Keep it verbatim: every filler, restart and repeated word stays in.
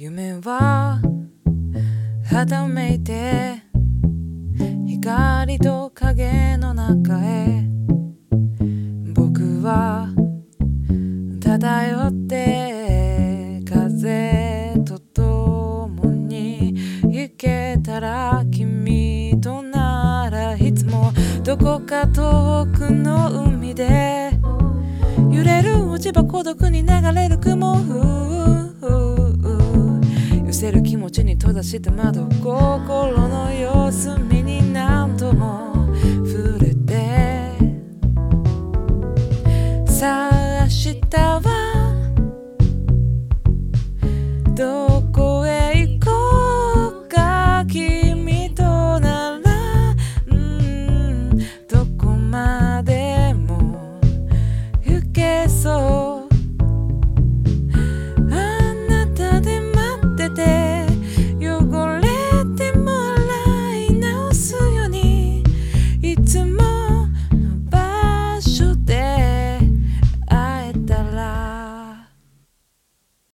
夢ははためいて光と影の中へ僕は漂って風と共に行けたら君とならいつもどこか遠くの海で揺れる落ち葉孤独に流れる雲寄せる気持ちに閉ざした窓心の様子見に何度も触れてさあ明日はどう